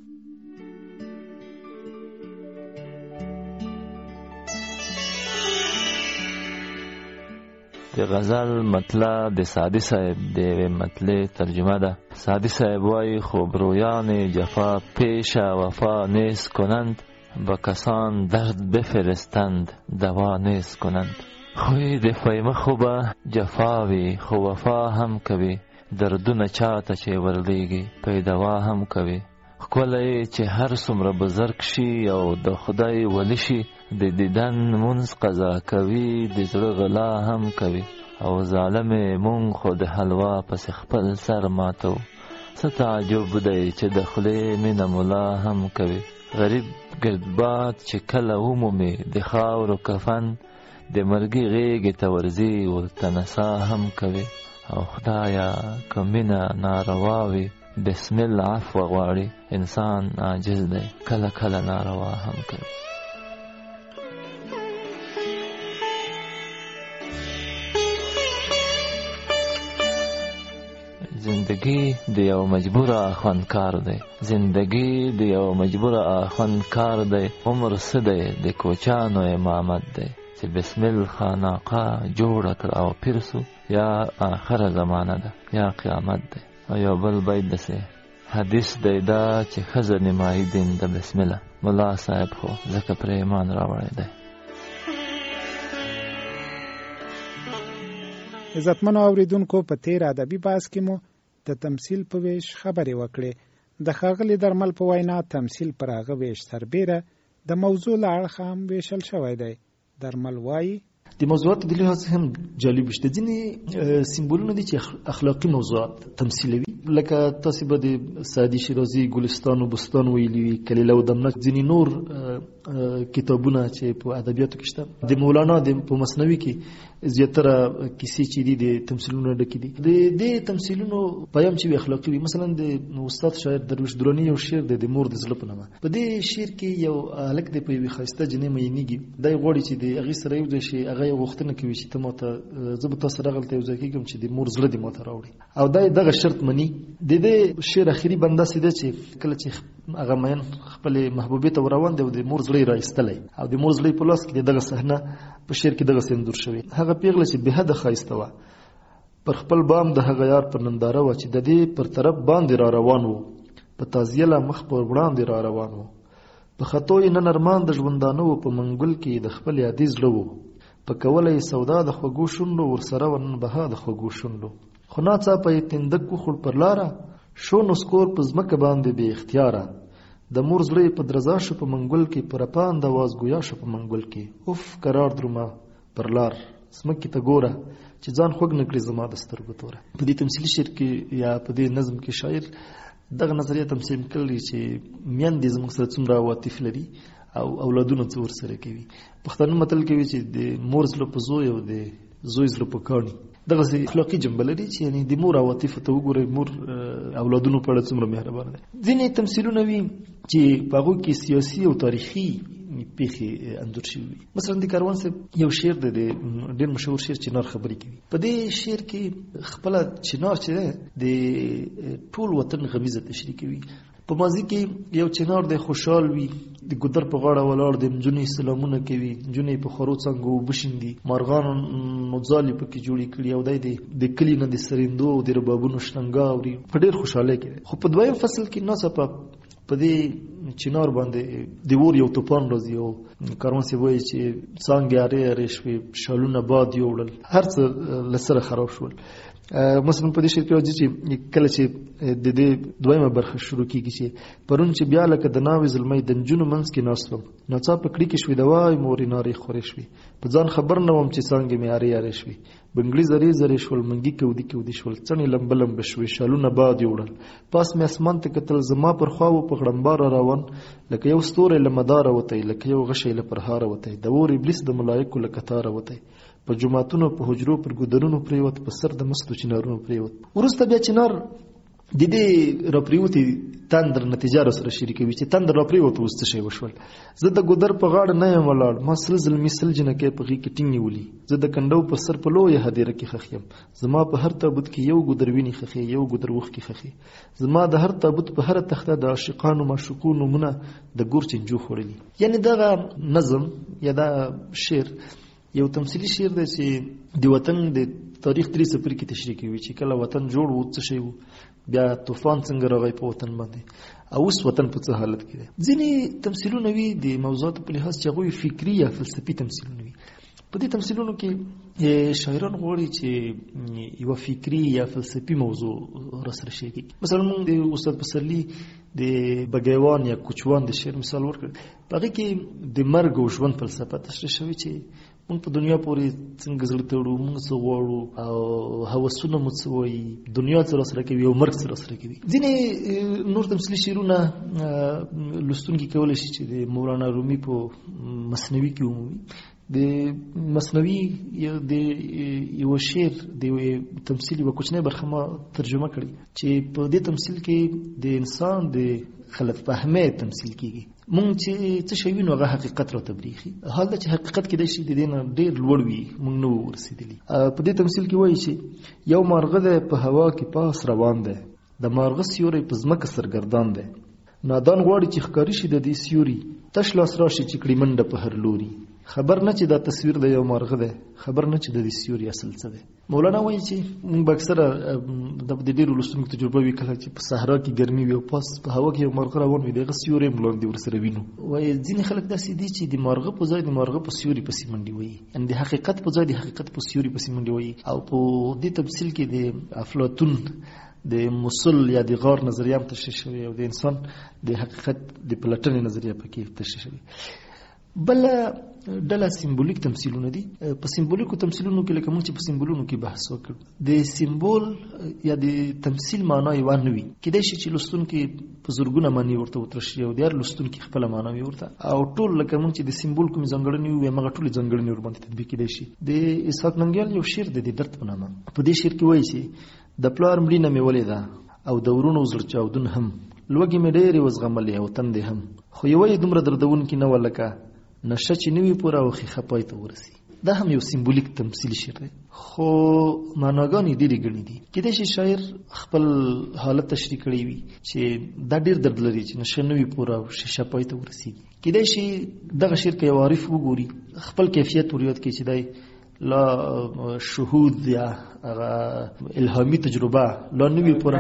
د غزل مطلع د سعدي صاحب د مطلع ترجمه ده. سعدي صاحب وایي: خوبرویان جفا پیش وفا نیست کنند، با کسان درد بفرستند دوا نیست کنند. خوی د فیمه خوبه جفاوی خو وفا هم کوي، دردونه چاته چې ورلیږي پیدوا هم کوي. ښکلی چې هر څومره بزرګ شي او د خدای ولی شي، د دیدن مونځ قضا کوي، د زړه غلا هم کوي. او ظالم مونږ خو د حلوا پس خپل سر ماتو، څه تعجب دی چې د خولې مینه ملا هم کوي. غریب گردباد چې کله ومومي د خاورو کفن، د مرګي غېږې ته ورځي ورته نڅا هم کوي. او خدایا که مینه ناروا وي بسم الله عفو غواړي، انسان عاجز دی کله کله ناروا هم کوي. زندگی د یو مجبوره خوندکار دی، زندگی د یو مجبوره خوندکار دی. عمر څه دی د کوچانو امامت دی، چې بسم الله خانقاه جوړه کړ او پیر سو، یا آخره زمانه ده یا قیامت دی. او یو بل بیت دسې حدیث دی دا چې ښځه نیمایي دین د بسم الله. ملا صاحب خو ځکه پر ایمان راوړی دی. عزتمنو اوریدونکو، په تیر ادبي بحث کې مو د تمثیل په ویش خبرې وکړې. د ښاغلي درمل په وینا تمثیل پر هغه ویش سربیره د موضوع له اړخه هم ویشل شوی دی. درمل وایي: د موضوعاتو د لحاظ هم جالب شته. ځینې سیمبولونه دي چې اخلاقي موضوعات تمثیلوي، لکه تاسو به د سعدي شیرازي ګلستان و بستان ویلي وي، کلیله و دمنه، ځینې نور کتابونه چې په ادبیاتو کې شته. د مولانا په مثنوي کې زیاتره کیسې چې دي د تمثیلونو ډکې دي. د دې تمثیلونو پیام چې اخلاقي وي. مثلا د استاد شاعر درویش درانی یو شعر دی د مور د زړه په نامه. په دې شعر کې یو هلک دی په یوې ښایسته جنۍ مینېږي، دی غواړي چې د هغې سره یو ځای شي. هغه یو غوښتنه کوي چې ته ماته زه به تا سره هغلته یو ځای کېږم چې د مور زړه دې ماته راوړي، او دی دغه شرط مني. د دې شعر اخري بند داسې ده چې کله چې هغه مین خپلې محبوبې ته روان دی او د مور زړه یې رایستلی، او د مور زړه په لاس کې دغه صحنه په شعر کې دغسې انځور شوې. هغه پیغله چې بېحده ښایسته وه، پر خپل بام د هغه یار پر ننداره وه، چې د دې پر طرف باندې را روان و، په تازیه له مخ پر وړاندې را روان و. په خطو یې نن ارمان د ژوندانه و، په منګل کې د خپل یادي زړه و. په کوله یې سودا د خوږو شونډو، ورسره و نن بها د خوږو شونډو. خو ناڅاپه یې تندک وخوړ پر لاره، شو نسکور په ځمکه باندې بې اختیاره. د مور زړه په درزا شو په منګل کې، پر پاند आवाज گویا شو په منګل کې. اوف قرار درومه پر لار ځمکې ته ګوره، چې ځان خوږ نه کړي زما د سترګو توره. په دې تمثیلي شعر کې یا په دې نظم کې شاعر دغه نظریه تمثیل کړی چې میندې زموږ سره څومره عواطف لري او اولادونه څه ورسره کوي. پښتانه متل کوي چې د مور زړه په زوی او د زوی زړه په کاڼي. دغسې اخلاقي جنبه لري چې یعنې د مور عواطفو ته وګورئ، مور اولادونو په اړه څومره مهربانه دی. ځینې تمثیلونه وي چې په هغو کې سیاسي او تاریخي پیښې انځور شوي وي. مثلا د کاروان صاحب یو شعر دی، د ډېر مشهور شعر چنار خبرې کوي. په دې شعر کې خپله چنار چې دی د ټول وطن غمیزه تشریح کوي. په ماضي کې یو چنار دی خوشحال وي، د ګودر په غاړه ولاړ دی، نجونې سلامونه کوي، نجونې په خرو څانګو اوبه شیندي، مارغانو ځالې پکې جوړې کړي، او دی د کلي نه د سرندو او د ربابونو شرنګا اوري، په ډېر خوشحالۍ کې دی. خو په دویم فصل کې ناڅاپه په دې چنار باندې د اور یو توپان راځي، او کاروان صاحب وایي چې څانګې ارې ارې شوې، شالونه باد یوړل، هر څه له سره خراب شول. مثلا په دې شعر کې راځي چې کله چې د دې دویمه برخه شروع کیږي چې پرون چې بیا لکه د ناوې زلمۍ د نجونو منځ کې ناست وم ناڅاپه کړي کې شوې د وای مورې نارې خورې شوې په ځان خبر نه وم چې څانګې مې ارې ارې شوې بنګړي زرې زرې شول منګي کودي کودي شول څڼې لمبه لمبه شوې شالونه باد یوړل پاس مې اسمان ته کتل زما پر خوا و په غړمبار روان لکه یو ستوری له مداره وتی لکه یو غشی له پرهاره وتی د اور ابلیس د ملایکو له کتاره وتی په جماعتونو په حجرو پر ګودرونو پریوت په سر د مستو چنارونو پریوت وروسته بیا چنار د دې راپریوتي تندر نتیجه را سره شریکوي چې تندر راپریوت اوس څه شی وشول زه د ګودر په غاړه نه یم ولاړ ما سل زلمي سل جنکې په غي کې ټینګ نیولي زه د کنډو په سر په لویه هدیره کې خخ یم زما په هر تابوت کې یو ګودر ویني خخي یو ګودر وخ کې خخي زما د هر تابوت په هر تخته د عاشقانو معشوقونو مونږ د ګور چنجو خورلي یعنی دغه نظم یا دا شعر یو تمثیلی شعر دی چې د وطن د تاریخ درې څپرکي کې تشریح کوي چې کله وطن جوړ و څه شی و بیا طوفان څنګه راغی په وطن باندې او اوس وطن په څه حالت کې دی ځینې تمثیلونه وي د موضوعاتو په لحاظ چې هغوی فکري یا فلسفي تمثیلونه وي په دې تمثیلونو کې شاعران غواړي چې یو فکري یا فلسفي موضوع را سره شي مثلا موږ د استاد پسرلي د بګیوان یا کوچوان د شعر مثال ورکړ په هغې کې د مرګ او ژوند فلسفه تشریح شوې چې موږ په دنیا پورې څنګه زړه تړو موږ څه غواړو او هوسونه مو څه وایي دنیا څه راسره کوي او مرګ څه راسره کوي ځینې نور تمثیلي شعرونه لوستونکي کولی شي چې د مولانا رومي په مثنوي کې ومومي د مثنوي د یو شعر د تمثیل یوه کوچنۍ برخه ما ترجمه کړې چې په دې تمثیل کې د انسان د غلط فهمۍ تمثیل کیږي مونږ چې څه شی وینو هغه حقیقت راته بریښي حال دا چې حقیقت کېدای شي د دې نه ډېر لوړ وي مونږ نه وو رسېدلي په دې تمثیل کې وایي چې یو مارغه دی په هوا کې پاس روان دی د مارغه سیوری په ځمکه سرګردان دی نادان غواړي چې ښکاري شي د دې سیوري تش لاس راشي چې کړي منډه په هر لوري خبر نه چې دا تصویر د یو مارغه دی خبر نه چې د دې سیوري اصل څه دی مولانا وایي چې موږ به اکثره د ډېرو لوستونکو تجربه وي کله چې په صحرا کې ګرمي وي او پاس په هوا کې یو مارغه روان وي د هغه سیوری هم لاندې ورسره وینو وایي ځینې خلک داسې دي چې د مارغه په ځای د مارغه په سیوري پسې منډې وایي یعنې د حقیقت په ځای د حقیقت په سیوري پسې منډې وایي او په دې تمثیل کې د افلاطون د مسل یا د غار نظریه هم تشریح شوی او د انسان د حقیقت د پلټنې نظریه پکې تشریح شوی بل ډله سیمبولیک تمثیلونه دي په سیمبولیکو تمثیلونو کې لکه موږ چې په سیمبولونو کې بحث وکړو د سیمبول یا د تمثیل معنا یې ور نه وي کېدای شي چې لوستونکي په زرګونه معنی ورته وترشي او د هر لوستونکي خپله معنا وي ورته او ټول لکه موږ چې د سیمبول کومې ځانګړنې وي هماغه ټولې ځانګړنې ورباندې تطبیق کېدای شي د اسحاق ننګیال یو شعر دی د درد په نامه په دې شعر کې وایي چې د پلار مړینه مې ولیده او د ورونو زړه چاودون هم لوږې مې ډېرې وزغملې او تندې هم خو یوه یې دومره دردونکې نه وه لکه نشه چې نوي پوره او خیخه پای ته ورسي دا هم یو سیمبولیک تمثیلي شعر دی خو معناګانې ډېرې ګڼې دي کېدای شي شاعر خپل حالت تشریح کړی وي چې دا ډېر درد لري چې نشه نوي پوره او شیشه پای ته ورسېږي کېدای شي دغه شعر که یو عارف وګوري خپل کیفیت ور یاد کړي چې دی لا شهود یا الهامی تجربه لا نوی پورا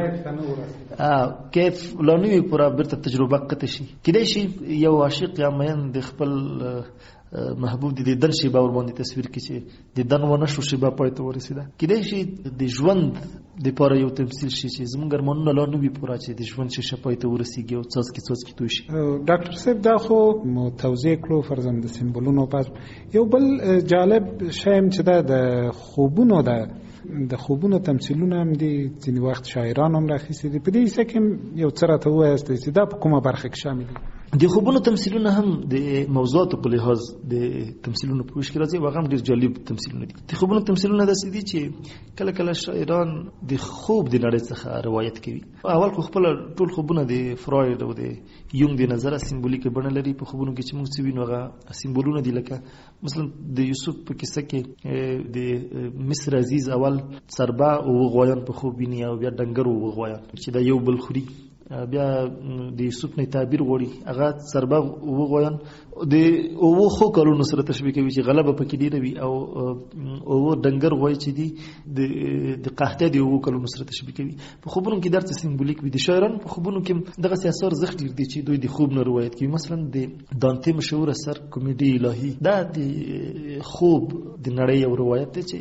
کیف لا نوی پورا برته تجربه قطع شي کېدای شي یو عاشق یا مین د خپل محبوب د دن شیبه ور باندې تصویر کې چې د دن ونه شو شیبه پای ته ورسېده کېدای شي د ژوند د پاره یو تمثیل شي چې زموږ ارمانونه لا نوی پورا چې د ژوند شیشه پای ته ورسېږي او څاڅکي توی شي ډاکټر صاحب دا خو مو توضیح کړو فرضاً د سمبولونو پاس یو بل جالب شایم چې دا د خوبونو د خوبونو تمثیلونه هم دي ځینې وخت شاعران هم راخیستي دي په دې حصه کې یو څه راته ووایاستئ چې دا په کومه برخه کې شامل دي د خوبونو تمثیلونه هم د موضوعاتو په لحاظ د تمثیلونو په ویش کې راځي او هغه هم ډېر جالب تمثیلونه دي د خوبونو تمثیلونه داسې دي چې کله کله شاعران د خوب د نړۍ څخه روایت کوي اول خو خپل ټول خوبونه د فراید او د یونګ د نظره سیمبولیک بڼه لري په خوبونو کې چې موږ څه وینو هغه سیمبولونه دي لکه مثلا د یوسف په کیسه کې د مصر عزیز اول سربا او غوایان په خوب ویني او بیا ډنګر او غوایان چې دا یو بل خوري بیا د یوسف نه تعبیر غوړي هغه سربا او غوایان د او خو کلونو سره تشبیه کوي چې غلبه پکې ډیره وي او ډنګر غوای چې دي د قحطه دی او کلونو سره تشبیه کوي په خوبونو کې درته سیمبولیک وي د شاعرانو په خوبونو کې دغه سیاسار زخ ډیر دي چې دوی د خوب نه روایت کوي مثلا د دانته مشهور اثر کمیډي الهی دا د خوب د نړۍ یو روایت دی چې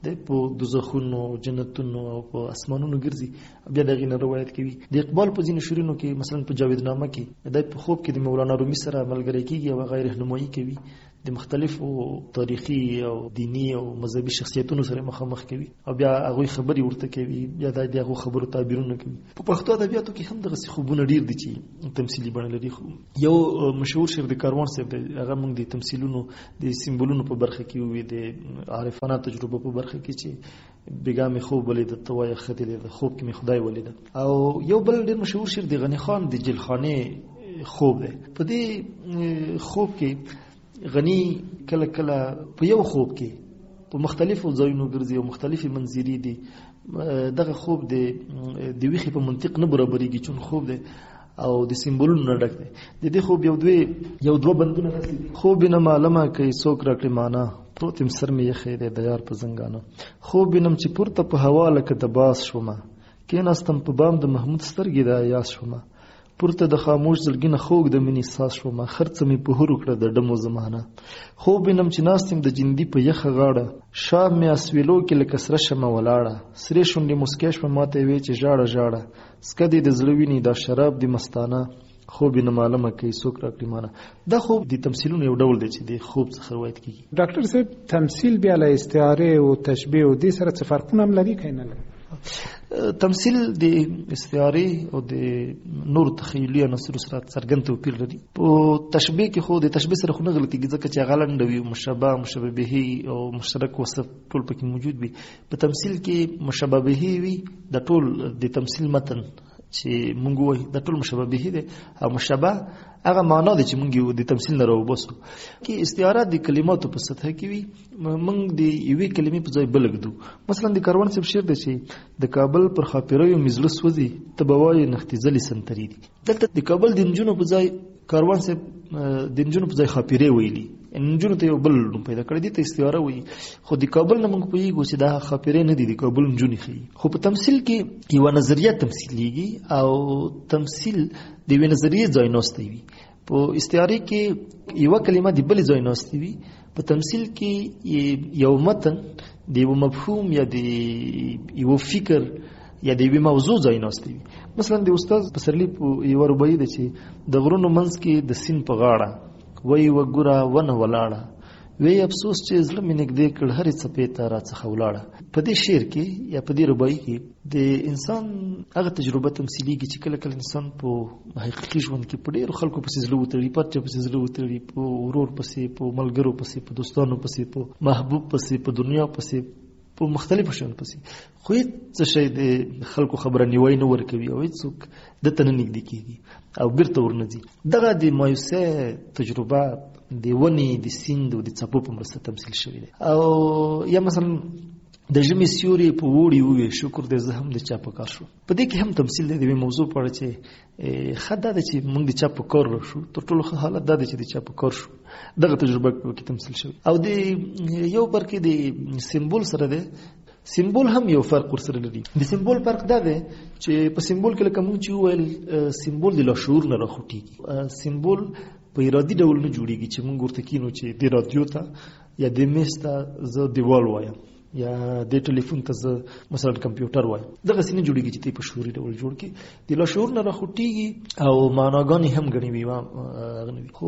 د په دوزخونو جنتونو او په اسمانونو ګرځي بیا دغه نه روایت کوي. د اقبال په ځینو شعرونو کې مثلا په جاویدنامه کې د په خوب کې د مولانا رومي سره ملګری کیږي او غیر رهنمایي کوي، د مختلفو تاریخي او دینی او مذهبي شخصیتونو سره مخامخ کوي او بیا هغه خبري ورته کوي، بیا د هغه خبرو تعبیرونه کوي. په پښتو ادبیاتو کې هم دغه خوبونه ډیر دي چې تمثيلي بڼه لري. یو مشهور شعر د کاروان صاحب هغه موږ د تمثيلونو د سیمبولونو په برخه کې وي، د عارفانه تجربه په برخه کې چې بیګامې خوب ولید توای خدای د خوب کې می خدای ولید. او یو بل ډیر مشهور شعر د غنی خان د جلخانه خوب دی. په دې خوب کې غنی کله کله په یو خوب کې په مختلفو ځایونو ګرځي او مختلفي منظرې دي. دغه خوب د ویخي په منطق نه برابرېږي چون خوب دی او د سیمبولونو نه ډک دی. د دې خوب یو دوه بندونه داسې دي: خوب نه معلومه کوي څوک راکړي معنا، پروت یم سر مې یخی دی د یار په زنګانه. خوب وینم چې پورته په هوا لکه د باز شومه، کېناستم په بام د محمود سترګې د ایاس شومه. پورته د خاموش زړګي نه خوږ د مینې ساس شومه، خرڅه مې په هرو کړه د ډمو زمانه. خوب وینم چې ناست یم د جندي په یخه غاړه، شام مې اسویلو کې لکه سره شمه ولاړه. سرې شونډې موسکۍ شوه ماته وې چې ژاړه ژاړه، سکه دې د زړه وینې دا شراب دې مستانه. خوب نه معلومه کوي څوک راکړي معنا. دا خوب د تمثيلونو یو ډول دی چې د خوب څخه روایت کیږي. ډاکټر صاحب تمثيل بیا له استعاره او تشبيه او دې سره څه فرقونه هم لري کینه؟ تمثيل د استعاره او د نور تخیلي عناصر سره څرګند توپیر لري. په تشبيه کې خو د تشبيه سره خو نه غلطي ځکه چې غلند وي، مشابه مشابه به او مشترک وصف ټول پکې موجود وي. په تمثيل کې مشابه به وي د ټول د تمثيل متن چې مونږ وایي د ټول مشابه به دي او مشابه هغه معنا دي چې مونږ د تمثيل نه راوباسو. کې استعاره د کلماتو په سطح کې وي، مونږ د یوې کلمې په ځای بل ګدو. مثلا د کاروان صاحب شعر دی چې د کابل پر خاپیرو مزله سوځي تبوای نختزلی سنتري دي. دلته د کابل د نجونو په ځای کاروان صاحب د نجونو په ځای خاپیره ویلي، نجونو ته یو بل نوم پیدا کړی دي ته استعاره وایي. خو د کابل نه موږ پوهیږو چې دا خاپیره نه دي، د کابل نجونې ښیي. خو په تمثيل کې یوه نظریه تمثیلیږي او تمثيل د یوې نظریې ځای ناستی وي. په استعاره کې یوه کلمه د بلې ځای ناستی وي. په تمثيل کې یو متن د یو مفهوم یا د یو فکر یا د یوې موضوع ځای ناستی وي. مثلا د استاد پسرلی په یوه رباعي ده چې د غرونو منځ کې د سیند په غاړه وای وګوره ونه ولاړه، وی افسوس چې زړه مې نږدې کړ هرې څپې ته راڅخه ولاړه. په دې شعر کې یا په دې رباعي کې د انسان هغه تجربه تمثیلیږي چې کله کله انسان په حقیقي ژوند کې په ډېرو خلکو پسې زړه وتړي، په چا پسې زړه وتړي، په ورور پسې، په ملګرو پسې، په دوستانو پسې، په محبوب پسې، په دنیا پسې، په مختلفو شیانو پسې. خو څه شی د خلکو خبره نیوی نه ورکوي او هیڅوک دته نه نږدې کېږي او بیرته ورنځي. دغه د مایوسۍ تجربه د ونې د سیند او د څپو په مرسته تمثیل شوی دی. او یا مثلا د ژمي سیوري په وړي ووي شکر دې زه هم د چا په کار شو. په دې کې هم تمثیل دی د یوې موضوع په اړه چې ښه دا ده چې موږ د چا په کار راشو. تر ټولو ښه حالت دا دی چې د چا په کار شو. دغه تجربه کې تمثیل شوی. او د یو بر کې د سیمبول سره دی. سیمبول هم یو فرق ورسره لري. د سیمبول فرق دا دی چې په سیمبول کې لکه موږ چې وویل سیمبول د لاشعور نه راخوټېږي. سیمبول په ارادي ډول نه جوړېږي چې موږ ورته کینو چې د رادیو ته یا د میز ته زه دیوال وایم یا د ټلیفون ته زه مثلا کمپیوټر وایم. دغه سینه جوړېږي چې ته په شعوري ډول جوړ کړي. د لاشعور نه راخوټېږي او معناګانې هم ګڼې وي. خو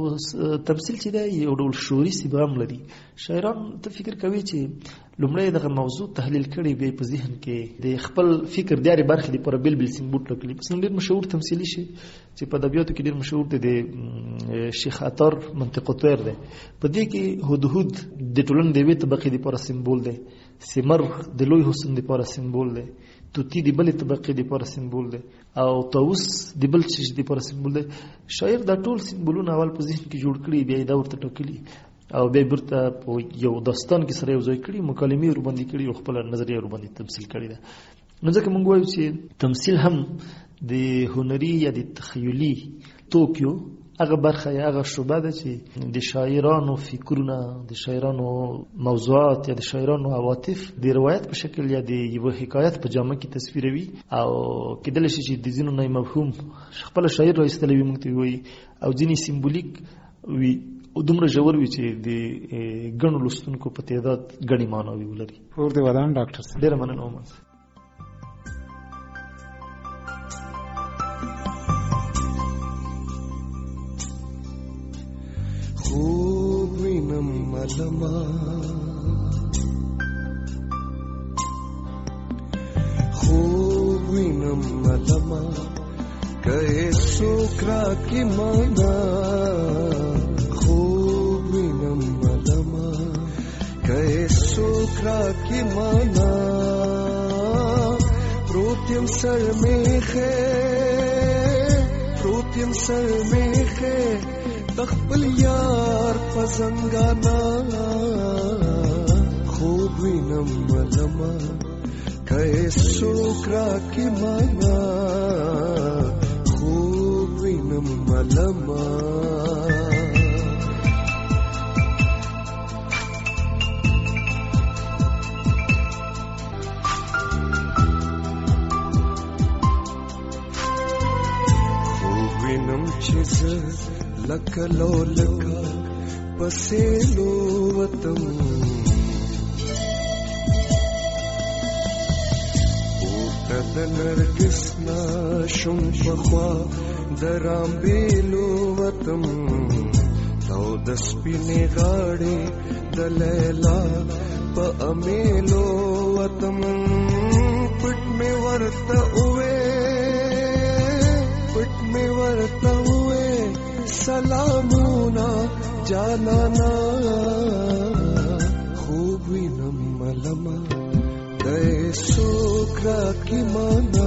تمثیل چې دی یو ډول شعوري صبغه هم لري. شاعران ته فکر کوي چې لومړی دغه موضوع تحلیل کړي، بیا په ذهن کې د خپل فکر د هرې برخې لپاره بېل بېل سیمبول ټاکلي. مثلا ډېر مشهور تمثیلي شي چې په ادبیاتو کې ډېر مشهور دی د شیخ عطار منطق الطیر دی. په دې کې هدهد د ټولنې د یوې طبقې لپاره سیمبول دی، سمر د لوی حسن لپاره سیمبول دی، توتی د بلې طبقې لپاره سیمبول دی او طاووس د بل شي لپاره سیمبول دی. شاعر دا ټول سیمبولونه اول په ذهن کې جوړ کړي، بیا یې دا ورته ټاکلي او بیا بیرته په یو داستان کې سره یو ځای کړي، مکالمې ورباندې کړي او خپله نظریه ورباندې تمثیل کړې ده. نو ځکه موږ وایو چې تمثیل هم د هنري یا د تخیلي توکیو هغه برخه یا هغه شعبه ده چې د شاعرانو فکرونه، د شاعرانو موضوعات یا د شاعرانو عواطف د روایت په شکل یا د یو حکایت په جامه کې تصویروي او کېدلی شي چې د ځینو نه مفهوم خپل شاعر را ایستلی وي موږ ته وایي او ځینې سیمبولیک وي دومره ژور وي چې د ګڼو لوستونکو په تعداد ګڼې معناوې ولري. اور دې ودان ډاکټر صاحب. ډېره مننه عمر. خوب وینم ملما خوب وینم ملما که سوکرا کی مانا خوب وینم ملما که سوکرا کی مانا پروتیم سر میخه پروتیم سر میخه تخپل یار پزنگانا خوب وینم ملما که سوکرا کی مانا خوب وینم ملما خوب وینم چیز لکه لو لکه پسیلو وطم پورته د نرګس نا شم پخوا درام بیلو وطم تو د سپینې غاړې د لیلا په امیلو وطم پټ می ورته اوې پټ می ورته اوې سلامونا جانانا خوب وینم ملما دای سوکرا کی مانا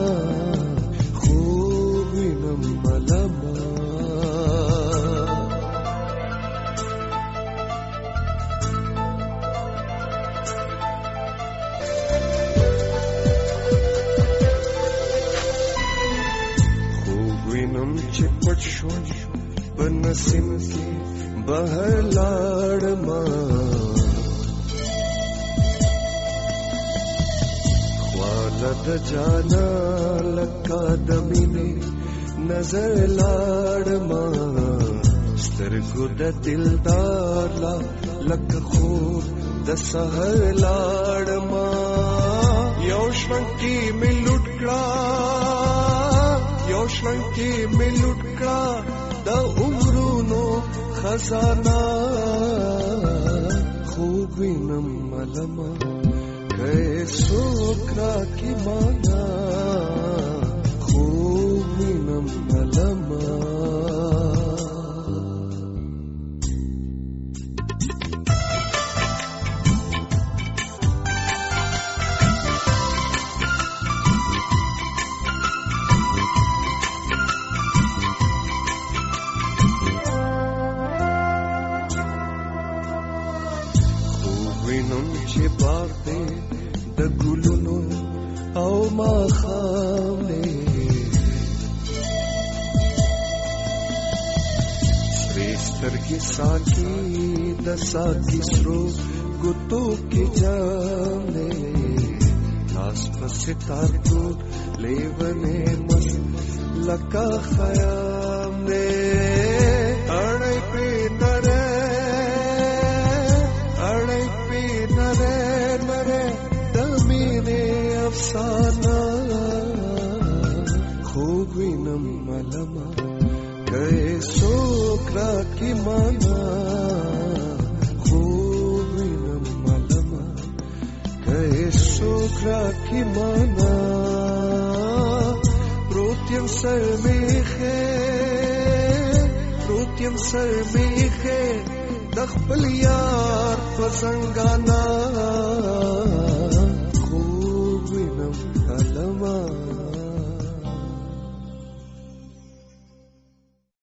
خوب وینم ملما خوب وینم چې پټ شو نسیم کی بہر لاڑ ماں خوالد جانا لکا دمینے نظر لاڑ ماں سترگو د دلدار لا لک خوب د سحر لاڑ ماں یوشنکی میں لٹکڑا یوشنکی میں لٹکڑا د عمرونو خزانہ خوب وینم ملما که سوکرا کی مانا خوب وینم ملما د ګلونو او ماخامه سرسترګي ساکي د ساکي سرو ګوتو کې جامه لاس په ستار کو لیونه مس لکا خیام نه اړای په نره اړای په نره نره دمینه افسانه خوب وینم ملما که سوکرا کی مانا خوب وینم ملما که سوکرا کی مانا پروتیم سر میخه پروتیم سر میخه د خپل یار په څنګه